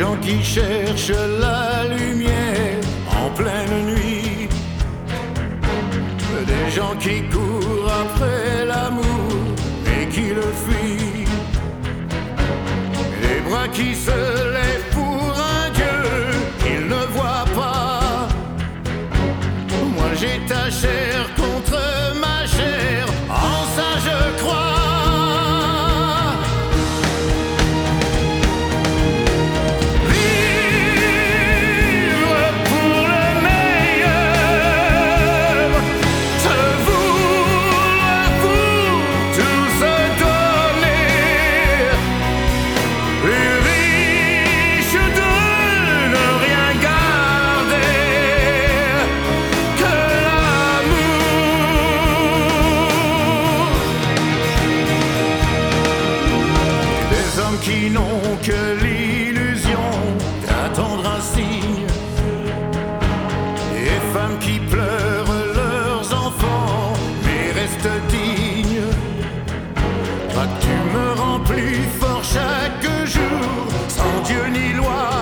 gens qui cherchent la lumière en pleine nuit, des gens qui courent après l'amour et qui le fuient, des bras qui se lèvent pour un Dieu qu'ils ne voient pas. Moi j'ai ta chair contre ma chair, en ça je crois. Qui n'ont que l'illusion d'attendre un signe, et femmes qui pleurent leurs enfants mais restent dignes. Toi tu me rends plus fort chaque jour, sans Dieu ni loi.